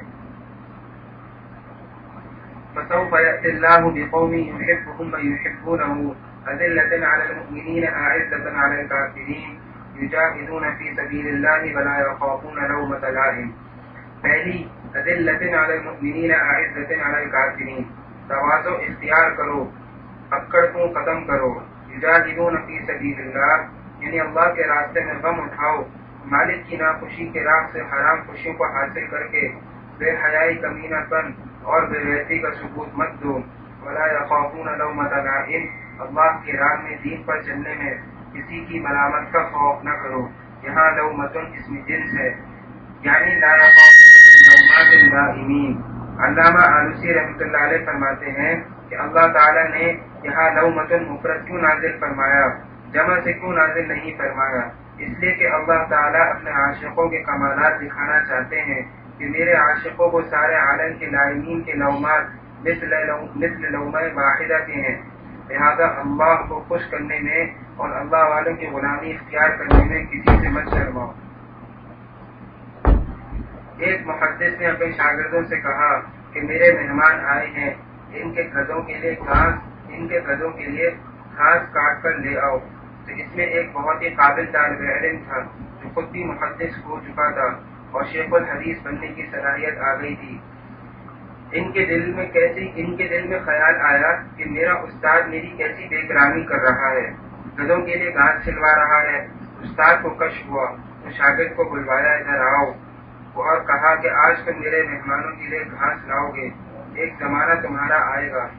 فسوف يأتي الله بقوم يحبهم ويحبونه أذلة على المؤمنين أعزة على الكافرين يجاهدون في سبيل الله ولا يخافون لومة لائم۔ پہلی أذلة على المؤمنين أعزة على الكافرين، تواضع اختیار کرو، اکڑ کو ختم کرو۔ یجاہدون فی سبیل اللہ، یعنی اللہ کے راستے میں غم اٹھاؤ، مالک کی ناخوشی کے راہ سے حرام خوشیوں کو حاصل کر کے بے حیائی کمینہ پن اور بے غیرتی کا ثبوت مت دو۔ ولا یخافون لومۃ لائم، اللہ کی راہ میں دین پر چلنے میں کسی کی ملامت کا خوف نہ کرو۔ یہاں لومۃ اسم جنس ہے، یعنی لا یخافون من لومات اللائمین۔ علامہ آلوسی رحمۃ اللہ علیہ فرماتے ہیں کہ اللہ تعالیٰ نے یہاں لومۃ مفرد کیوں نازل فرمایا، جمع سے کیوں نازل نہیں فرمایا؟ اس لیے کہ اللہ تعالیٰ اپنے عاشقوں کے کمالات دکھانا چاہتے ہیں کہ میرے عاشقوں کو سارے عالم کے لائمین کے لومات مثل مثل لومہ واحدہ کے ہیں۔ لہذا اللہ کو خوش کرنے میں اور اللہ والوں کی غلامی اختیار کرنے میں کسی سے مت شرماؤ۔ ایک محدث نے اپنے شاگردوں سے کہا کہ میرے مہمان آئے ہیں، ان کے گدھوں کے لیے گھاس ان کے گدھوں کے لیے گھاس کاٹ کر لے آؤ۔ تو اس میں ایک بہت ہی قابل طالب علم تھا جو خود بھی محدث ہو چکا تھا اور شیخ الحدیث بننے کی صلاحیت آ گئی تھی۔ ان کے دل میں کیسی ان کے دل میں خیال آیا کہ میرا استاد میری کیسی بے کرانی کر رہا ہے، گدھوں کے لیے گھاس کھلوا رہا ہے۔ استاد کو کشف ہوا تو شاگرد کو بلوایا، ادھر آؤ، اور کہا کہ آج تم میرے مہمانوں کے لیے گھاس لاؤ گے، ایک زمانہ تمہارا آئے گا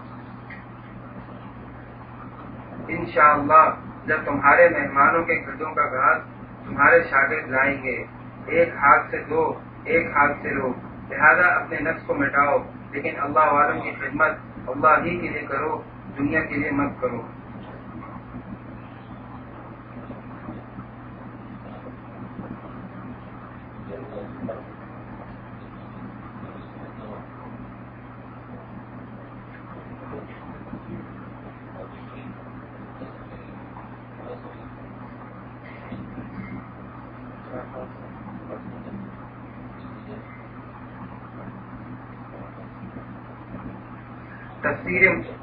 انشاءاللہ جب تمہارے مہمانوں کے گدھوں کا گھاس تمہارے شاگرد لائیں گے، ایک ہاتھ سے دو ایک ہاتھ سے لو۔ لہذا اپنے نفس کو مٹاؤ، لیکن اللہ والوں کی خدمت اللہ ہی کے لیے کرو، دنیا کے لیے مت کرو۔ تفسیر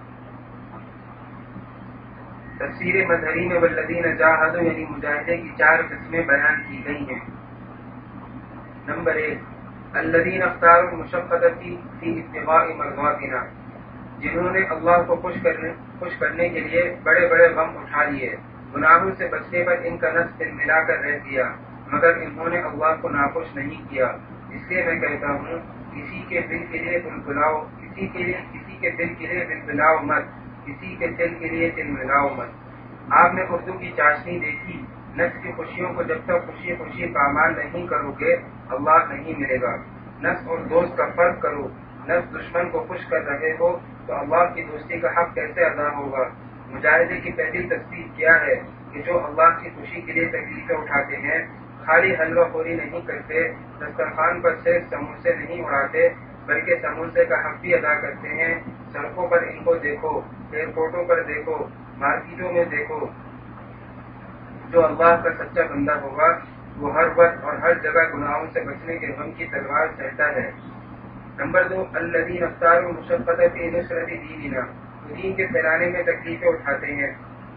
تفسیر مظہری میں والذین جاہدوا یعنی مجاہدے کی چار قسمیں بیان کی گئی ہیں۔ نمبر ایک، الذین اختاروا المشقۃ فی ابتغاء مرضاتنا، جنہوں نے اللہ کو خوش کرنے خوش کرنے کے لیے بڑے بڑے غم اٹھا لیے، گناہوں سے بچنے پر ان کا نفس دل ملا کر رہ گیا، مگر انہوں نے اللہ کو ناخوش نہیں کیا۔ اس لیے میں کہتا ہوں کسی کے دل کے لیے بلبلاؤ کسی کے لیے کسی کے دل کے لیے بلبلاؤ مت، کسی کے دل کے لیے دل ملاؤ مت۔ آپ نے اردو کی چاشنی دیکھی، نفس کی خوشیوں کو جب تک خوشی خوشی پامال نہیں کرو گے اللہ نہیں ملے گا۔ نفس اور دوست کا فرق کرو، نفس دشمن کو خوش کر رہے ہو تو اللہ کی دوستی کا حق کیسے ادا ہوگا؟ مجاہدے کی پہلی تصدیق کیا ہے کہ جو اللہ کی خوشی کے لیے تکلیفیں اٹھاتے ہیں، خالی حلوہ خوری نہیں کرتے، دسترخوان پر صرف سموسے نہیں اڑاتے بلکہ سموسے کا حق بھی ادا کرتے ہیں۔ سڑکوں پر ان کو دیکھو، ایئرپورٹوں پر دیکھو، مارکیٹوں میں دیکھو۔ جو اللہ کا سچا بندہ ہوگا وہ ہر وقت اور ہر جگہ گناہوں سے بچنے کے غم کی تلوار چڑھتا ہے۔ نمبر دو، الذین اختاروا المشقۃ فی نصرۃ دیننا، دین کے پھیلانے میں تکلیفیں اٹھاتے ہیں۔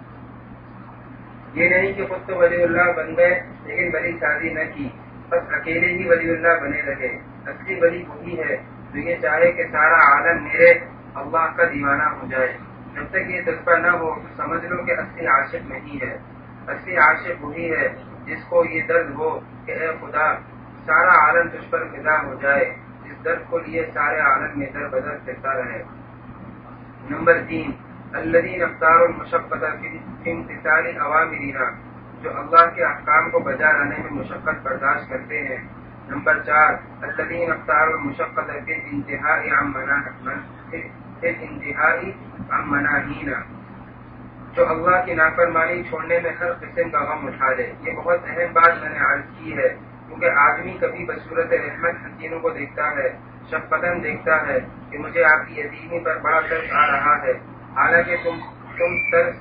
یہ نہیں کہ خود تو ولی اللہ بن گئے لیکن ولی شادی نہ کی، بس اکیلے ہی ولی اللہ بنے رہے۔ اصلی ولی وہی ہے جو یہ چاہے کہ سارا عالم میرے اللہ کا دیوانہ ہو جائے۔ جب تک یہ جذبہ نہ ہو تو سمجھ لو کہ اصلی عاشق نہیں ہے۔ اصلی عاشق وہی ہے جس کو یہ درد ہو کہ اے خدا سارا عالم تجھ پر فدا ہو جائے، جس درد کو لیے سارے عالم میں در بدر پھرتا رہے۔ نمبر تین، الذین اختاروا المشقۃ فی امتثال اوامرنا، جو اللہ کے احکام کو بجا لانے میں مشقت برداشت کرتے ہیں۔ نمبر چار، الذین اختاروا المشقۃ فی الانتہاء عن مناہینا، فی الانتہاء عن مناہینا، جو اللہ کی نافرمانی چھوڑنے میں ہر قسم کا غم اٹھا لے۔ یہ بہت اہم بات میں نے عرض کی ہے، کیونکہ آدمی کبھی بصورت رحمت حسینوں کو دیکھتا ہے، شفقتاً دیکھتا ہے کہ مجھے آپ کی یتیمی پر بڑا ترس آ رہا ہے، حالانکہ تم تم ترس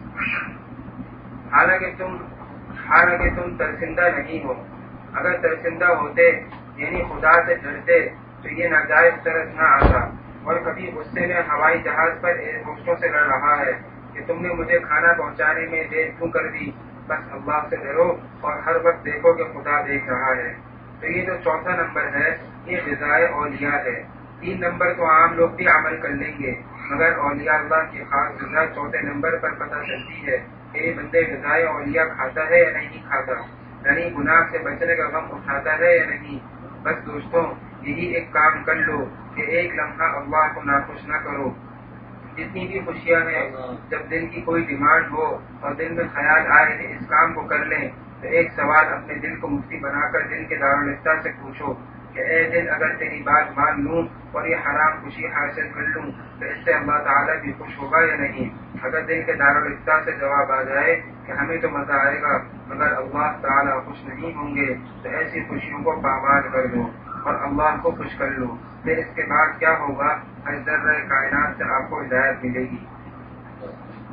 حالانکہ تم حالانکہ تم ترسندہ نہیں ہو۔ اگر ترسندہ ہوتے یعنی خدا سے ڈرتے تو یہ ناجائز ترس نہ آتا۔ اور کبھی غصے میں ہوائی جہاز پر دوستوں سے لڑ رہا ہے کہ تم نے مجھے کھانا پہنچانے میں دیر کیوں کر دی؟ بس اللہ سے ڈرو اور ہر وقت دیکھو کہ خدا دیکھ رہا ہے۔ تو یہ جو چوتھا نمبر ہے یہ غذائے اولیاء ہے۔ تین نمبر تو عام لوگ بھی عمل کر لیں گے، مگر اولیاء اللہ کی خاص غذا چوتھے نمبر پر پتہ چلتی ہے کہ یہ بندے غذائے اولیاء کھاتا ہے یا نہیں کھاتا، یعنی گناہ سے بچنے کا غم اٹھاتا ہے یا نہیں۔ بس دوستوں یہی ایک کام کر لو کہ ایک لمحہ اللہ کو ناخوش نہ کرو۔ جتنی بھی خوشیاں ہیں، جب دل کی کوئی ڈیمانڈ ہو اور دل میں خیال آئے کہ اس کام کو کر لیں تو ایک سوال اپنے دل کو مفتی بنا کر دل کے دارالفتہ سے پوچھو کہ اے دل اگر تیری بات مان لوں اور یہ حرام خوشی حاصل کر لوں تو اس سے اللہ تعالیٰ بھی خوش ہوگا یا نہیں؟ اگر دل کے دارالفتہ سے جواب آ جائے کہ ہمیں تو مزہ آئے گا مگر اللہ تعالیٰ خوش نہیں ہوں گے تو ایسی خوشیوں کو پامال کر دو اور اللہ کو خوش کر لو۔ پھر اس کے بعد کیا ہوگا؟ ہر ذرہ کائنات سے آپ کو ہدایت ملے گی۔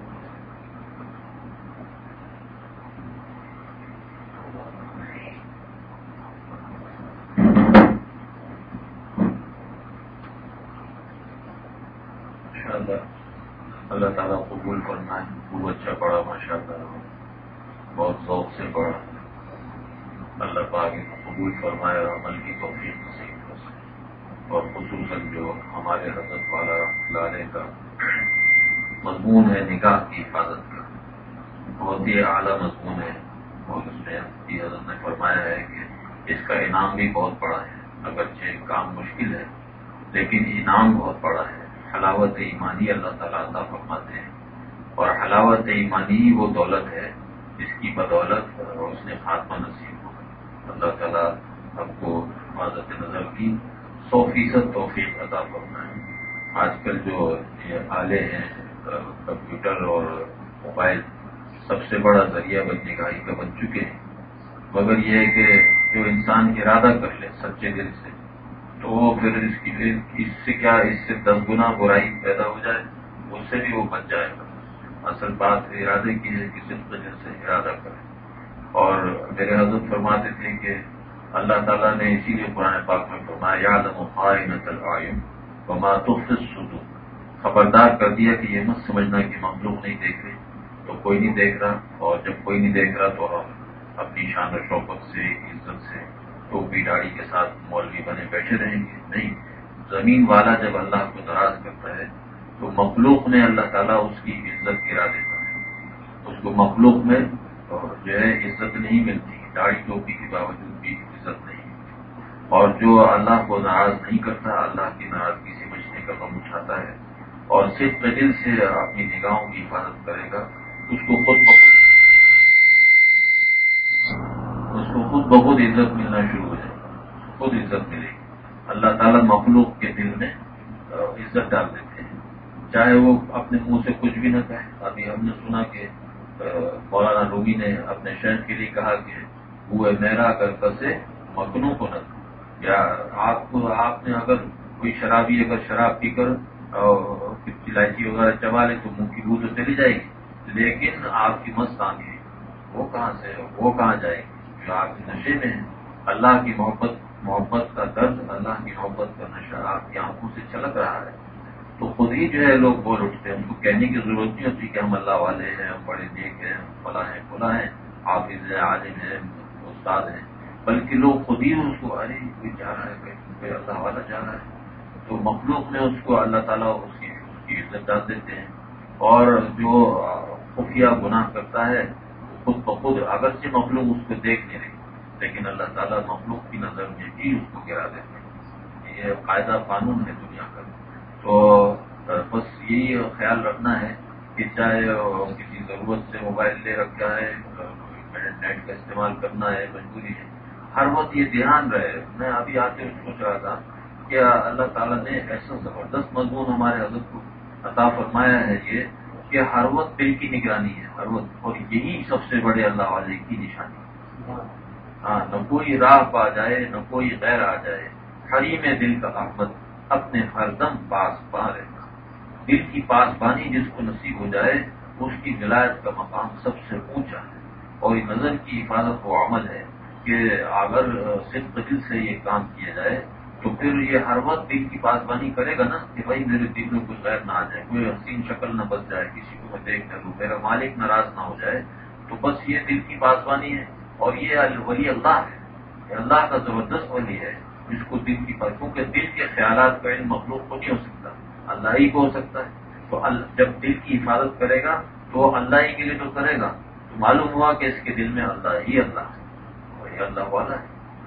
اللہ تعالیٰ قبول فرمائے. خوب اچھا پڑھا ماشاء اللہ, بہت ذوق سے پڑھا. اللہ پاک ان کو قبول فرمائے اور عمل کی توفیق نصیب کر سکے. اور خصوصاً جو ہمارے حضرت والا لالے کا مضمون ہے نکاح کی حفاظت کا, بہت ہی اعلیٰ مضمون ہے. اور اس میں حضرت نے فرمایا ہے کہ اس کا انعام بھی بہت بڑا ہے. اگرچہ کام مشکل ہے لیکن انعام بہت بڑا ہے. حلاوت ایمانی اللہ تعالیٰ عطا فرماتے ہیں, اور حلاوت ایمانی وہ دولت ہے جس کی بدولت اس نے خاتمہ نصیب ہو. اللہ تعالیٰ ہم کو حفاظت نظر کی سو فیصد توفیق عطا فرمائے. آج کل جو یہ آلے ہیں کمپیوٹر اور موبائل سب سے بڑا ذریعہ بد نگاہی کا بن چکے ہیں, مگر یہ ہے کہ جو انسان ارادہ کر لے سچے دل سے تو پھر اس کی اس سے کیا اس سے دس گنا برائی پیدا ہو جائے اس سے بھی وہ بچ جائے گا. اصل بات ارادے کی ہے کہ صرف دل سے ارادہ کرے. اور میرے حضرت فرماتے تھے کہ اللہ تعالیٰ نے اسی لیے قرآن پاک میں فرمایا یعلم خائنۃ الاعین وما تخفی الصدور, خبردار کر دیا کہ یہ مت سمجھنا کہ مخلوق نہیں دیکھ رہی, تو کوئی نہیں دیکھ رہا, اور جب کوئی نہیں دیکھ رہا تو ہم اپنی شان و شوکت سے عزت سے ٹوپی داڑھی کے ساتھ مولوی بنے بیٹھے رہیں گے. نہیں, زمین والا جب اللہ کو ناراض کرتا ہے تو مخلوق میں اللہ تعالیٰ اس کی عزت گرا دیتا ہے. اس کو مخلوق میں جو ہے عزت نہیں ملتی, داڑھی ٹوپی کے باوجود بھی عزت نہیں. اور جو اللہ کو ناراض نہیں کرتا, اللہ کی ناراضگی سے بچنے کا غم اٹھاتا ہے اور صرف دل سے اپنی نگاہوں کی حفاظت کرے گا, اس کو خود بخود اس کو خود بخود عزت ملنا شروع ہو جائے گی, خود عزت ملے گی. اللہ تعالیٰ مخلوق کے دل میں عزت ڈال دیتے ہیں, چاہے وہ اپنے منہ سے کچھ بھی نہ کہے. ابھی ہم نے سنا کہ مولانا رومی نے اپنے شیخ کے لیے کہا کہ وہ میرا اگر کسے مکنوں کو نہ دو, یا آپ کو آپ نے اگر کوئی شرابی اگر شراب پی کر الائچی وغیرہ چبا لے تو منہ کی بو تو چلی جائے گی, لیکن آپ کی مست آنکھیں وہ کہاں سے وہ کہاں جائے گی جو آپ کے نشے میں ہے. اللہ کی محبت محبت کا درد, اللہ کی محبت کا نشہ آپ کی آنکھوں سے چھلک رہا ہے تو خود ہی جو ہے لوگ بول اٹھتے ہیں. ان کو کہنے کی ضرورت نہیں ہوتی کہ ہم اللہ والے ہیں, ہم بڑے نیک ہیں, ہم فلاں ہیں فلاں ہیں, حافظ ہیں, عالم ہیں, استاد ہیں, بلکہ لوگ خود ہی اس کو ارے کوئی جا رہا ہے, کوئی اللہ والا جا رہا ہے. تو مخلوق میں اس کو اللہ تعالیٰ اس کی اس کی عزت ڈال دیتے ہیں. اور جو خفیہ گناہ کرتا ہے خود بخود اگرچہ مخلوق اس کو دیکھ نہیں رہی, لیکن اللہ تعالیٰ مخلوق کی نظر میں بھی اس کو گرا دیتے ہیں. یہ قاعدہ قانون ہے دنیا کا. تو بس یہی خیال رکھنا ہے کہ چاہے کسی ضرورت سے موبائل لے رکھا ہے, نیٹ کا استعمال کرنا ہے, مجبوری ہے, ہر وقت یہ دھیان رہے. میں ابھی آتے ہوئے سوچ رہا تھا کہ اللہ تعالیٰ نے ایسا زبردست مضمون ہمارے حضرت کو عطا فرمایا ہے یہ کہ ہر وقت دل کی نگرانی ہے ہر وقت, اور یہی سب سے بڑے اللہ والے کی نشانی ہے. ہاں, نہ کوئی راہ پا جائے نہ کوئی غیر آ جائے, حریم دل کا احمد اپنے ہر دم پاس پا رہنا. دل کی پاسبانی جس کو نصیب ہو جائے اس کی ولایت کا مقام سب سے اونچا ہے. اور یہ نظر کی حفاظت وہ عمل ہے کہ اگر صرف دل سے یہ کام کیا جائے تو پھر یہ ہر وقت دل کی پاسبانی کرے گا نا کہ بھائی میرے دل میں کچھ غیر نہ آ جائے, کوئی حسین شکل نہ بچ جائے, کسی کو میں دیکھ نہ لوں, میرا مالک ناراض نہ ہو جائے. تو بس یہ دل کی پاسبانی ہے. اور یہ ولی اللہ ہے, یہ اللہ کا زبردست ولی ہے جس کو دل کی پاس, کیونکہ دل کے خیالات کا علم مخلوق کو نہیں ہو سکتا, اللہ ہی کو ہو سکتا ہے. تو جب دل کی حفاظت کرے گا تو اللہ ہی کے لیے تو کرے گا, تو معلوم ہوا کہ اس کے دل میں اللہ ہی اللہ ہے, وہی اللہ والا ہے.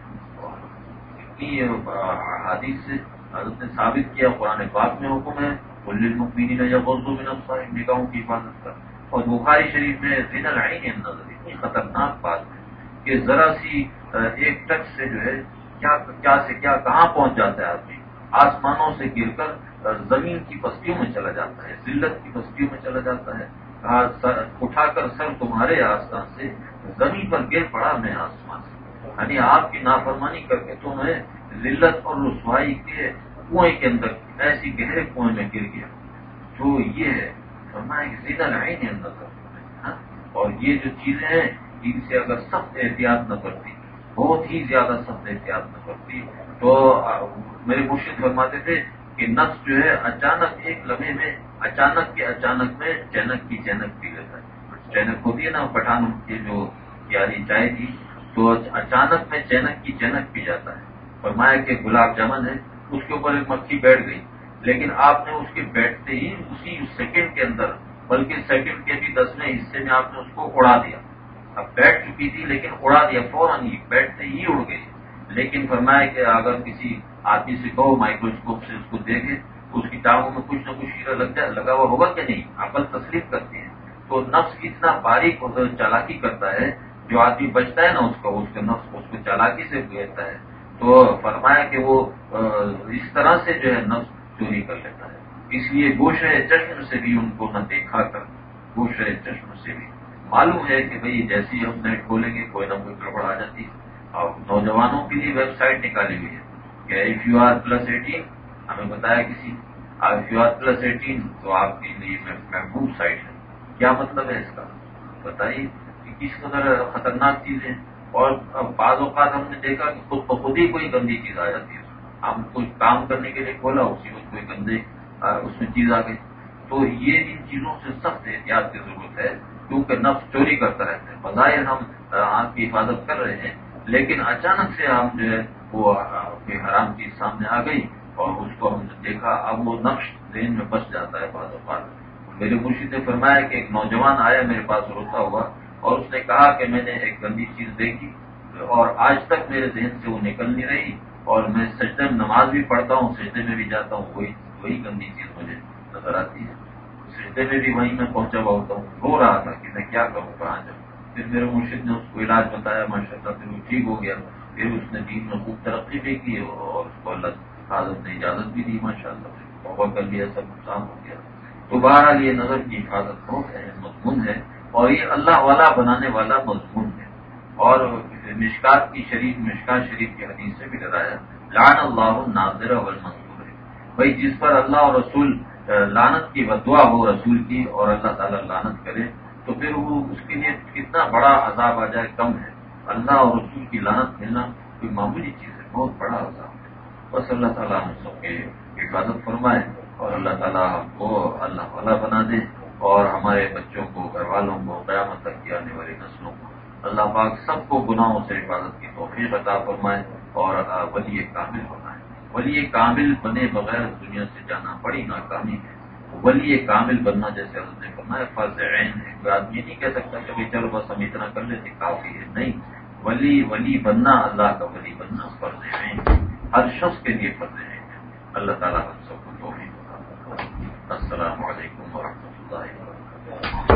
حدیث سے حضرت نے ثابت کیا, قرآن پاک میں حکم ہے للمؤمنین یغضوا من ابصارہم, نگاہوں کی حفاظت کا. اور بخاری شریف میں زنا العین النظر, اتنی خطرناک بات ہے کہ ذرا سی ایک ٹچ سے جو ہے کیا کیا سے کیا کہاں پہنچ جاتا ہے آدمی, آسمانوں سے گر کر زمین کی پستیوں میں چلا جاتا ہے, ذلت کی پستیوں میں چلا جاتا ہے. کہا سر اٹھا کر سر تمہارے آستان سے زمین پر گر پڑا میں آسمان سے, یعنی آپ کی نافرمانی کر کے تو میں ذلت اور رسوائی کے کنویں کے اندر ایسی گہرے کنویں میں گر گیا. تو یہ ہے فرمایا کہ زنا العین النظر. اور یہ جو چیزیں ہیں ان سے اگر سخت احتیاط نہ کرتی, بہت ہی زیادہ سخت احتیاط نہ کرتی, تو میرے مرشد فرماتے تھے کہ نفس جو ہے اچانک ایک لمحے میں اچانک کے اچانک میں چینک کی چینک پی لیتا ہے. چینک ہوتی ہے نا پٹھان کی جو پیاری چائے تھی تو اچانک میں چینک کی چینک پی جاتا ہے. فرمایا کہ گلاب جامن ہے اس کے اوپر ایک مکھی بیٹھ گئی لیکن آپ نے اس کے بیٹھتے ہی اسی سیکنڈ کے اندر بلکہ سیکنڈ کے بھی دسویں حصے میں آپ نے اس کو اڑا دیا. اب بیٹھ چکی تھی لیکن اڑا دیا فوراً ہی بیٹھتے ہی اڑ گئی. لیکن فرمایا کہ اگر کسی آدمی سے کہو مائکروسکوپ سے اس کو دیکھے اس کی ٹانگوں میں کچھ نہ کچھ شیرہ لگ جائے لگا ہوا ہوگا کہ نہیں. عقل تسلیم کرتی ہے. تو نفس اتنا باریک چالاکی کرتا ہے جو آدمی بچتا ہے نا اس کو اس کا نفس اس کو چالاکی سے گھیرتا ہے. تو فرمایا کہ وہ اس طرح سے جو ہے نفس چوری کر لیتا ہے. اس لیے گوشہ چشم سے بھی ان کو نہ دیکھا کر. گوشہ چشم سے بھی معلوم ہے کہ بھئی جیسی ہم نیٹ کھولیں گے کوئی نہ کوئی گڑبڑ آ جاتی ہے. اور نوجوانوں کے لیے ویب سائٹ نکالی ہوئی ہے کہ F U R plus eighteen ہمیں بتایا کسی F U R plus eighteen تو آپ کے لیے محبوب سائٹ ہے. کیا مطلب ہے اس کا بتائیے کہ کس قدر خطرناک چیز ہے. اور بعض اوقات ہم نے دیکھا کہ خود بخود ہی کوئی گندی چیز آ جاتی ہے. ہم کچھ کام کرنے کے لیے کھولا اسی وقت کوئی گندے اس میں چیز آ گئی. تو یہ ان چیزوں سے سخت احتیاط کی ضرورت ہے کیونکہ نفس چوری کرتا رہتا ہے. بظاہر ہم آنکھ کی حفاظت کر رہے ہیں لیکن اچانک سے ہم جو ہے وہ کوئی حرام چیز سامنے آ گئی اور اس کو ہم نے دیکھا. اب وہ نقش ذہن میں بس جاتا ہے بعض اوقات. میرے مرشد نے فرمایا کہ ایک نوجوان آیا میرے پاس روتا ہوا اور اس نے کہا کہ میں نے ایک گندی چیز دیکھی اور آج تک میرے ذہن سے وہ نکل نہیں رہی اور میں سجدے میں نماز بھی پڑھتا ہوں سجدے میں بھی جاتا ہوں وہی وہی گندی چیز مجھے نظر آتی ہے. سجدے میں بھی وہیں میں پہنچا ہوا ہوتا ہوں. رو رہا تھا کہ میں کیا کروں کہاں جاؤں. پھر میرے مرشد نے اس کو علاج بتایا ماشاء اللہ پھر وہ ٹھیک ہو گیا. پھر اس نے دین میں خوب ترقی بھی کی اور اس کو اللہ حفاظت نے اجازت بھی دی ماشاء اللہ. توبہ کر لیا سب نقصان ہو گیا. تو بہرحال یہ نظر کی حفاظت بہت ہے مضمون ہے اور یہ اللہ والا بنانے والا مضمون ہے. اور مشکات کی شریف مشکات شریف کی حدیث سے بھی ڈرایا لعن اللہ الناظر والمنظور. بھائی جس پر اللہ اور رسول لعنت کی بدعا ہو رسول کی اور اللہ تعالیٰ لعنت کرے تو پھر وہ اس کے لیے کتنا بڑا عذاب آ جائے کم ہے. اللہ اور رسول کی لعنت ملنا کوئی معمولی چیز ہے بہت بڑا عذاب ہے. بس اللہ تعالیٰ ہم سب کے حفاظت فرمائے اور اللہ تعالیٰ ہم کو اللہ والا بنا دے اور ہمارے بچوں کو گھر والوں کو قیامت تک کی آنے والی نسلوں کو اللہ پاک سب کو گناہوں سے حفاظت کی توفیق عطا فرمائے اور ولی کامل بنائے. ولی کامل بنے بغیر دنیا سے جانا بڑی ناکامی ہے. ولی کامل بننا جیسے حضرت نے فرمایا فرض عین ہے. کوئی آدمی نہیں کہہ سکتا کہ بھائی چلو بس ہم اتنا کر لیتے کافی ہے. نہیں, ولی ولی بننا اللہ کا ولی بننا فرض عین ہر شخص کے لیے فرض عین ہے. اللہ تعالیٰ ہم سب کو توفیق عطا فرمائے. السلام علیکم ورحمۃ اللہ وبرکاتہ.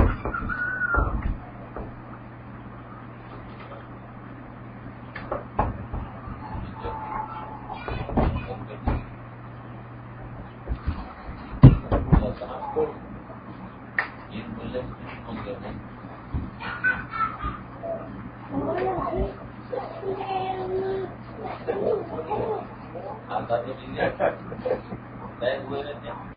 آتا تو نہیں ہے